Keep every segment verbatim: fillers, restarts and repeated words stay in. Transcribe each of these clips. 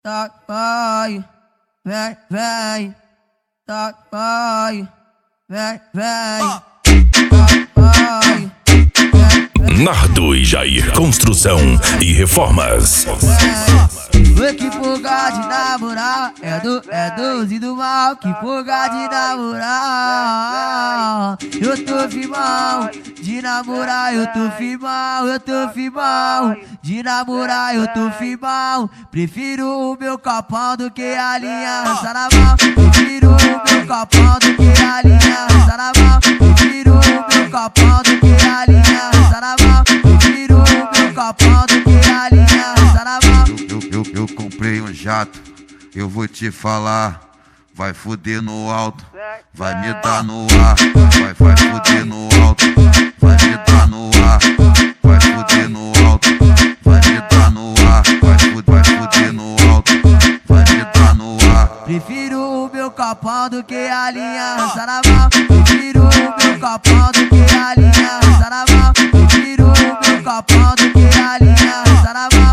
tá, vai, vem, vem, tá, vai, vem, vem, tá, vai. Nardo e Jair, construção e reformas. Oi, que porra de namorar, é do, é doze do mal, que porra de namorar. Eu tô firmão, de namorar, eu tô firmão, eu tô firmão, de namorar, eu tô firmão. Prefiro o meu copão do que a aliança na mão. Prefiro o meu copão do que a aliança na mão. Prefiro o meu copão do que a aliança na mão. Prefiro o meu copão do que a aliança na mão. Eu, eu, eu comprei um jato, eu vou te falar. Vai fuder no alto, vai me dar no ar. Vai, vai fuder no alto, vai me dar no ar. Vai fuder no alto, vai me dar no ar. Vai, fu vai fuder no alto, vai me dar no ar. Prefiro o meu copão do que a aliança na mão. Prefiro o meu copão do que a aliança na mão. Prefiro o meu copão do que a aliança na mão.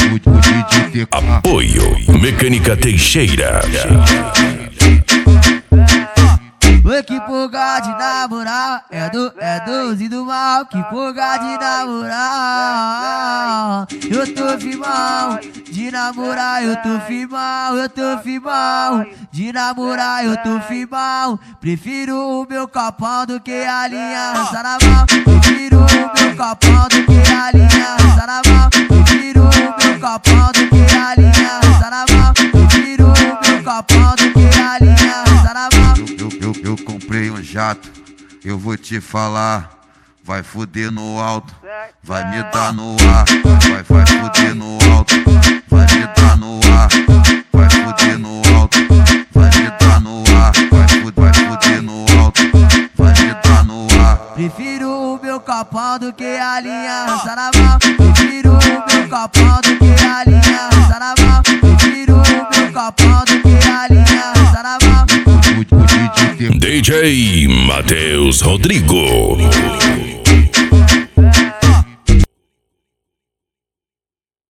Apoio Mecânica Teixeira. Oi, que porra de namorar, é do, é doze do mal, que porra de namorar. Eu tô firmão, de namorar, eu tô firmão, eu tô firmão, de namorar, eu tô firmão. Prefiro o meu copão do que a aliança na mão. Prefiro o meu copão do que a aliança na mão. Prefiro o meu copão do que a aliança na mão. Prefiro o meu copão do que a aliança na mão. Eu, eu, eu comprei um jato, eu vou te falar. Vai fuder no alto, vai me dar no ar. Vai, vai fuder no alto, vai me dar no ar. Vai fuder no alto, vai me dar no ar. Vai, fu vai fuder no alto, vai me dar no ar. Prefiro o meu copão do que a aliança na mão. Prefiro o meu copão do que a aliança na mão. Prefiro o meu copão do que a aliança na mão. D J Matheus Rodrigo.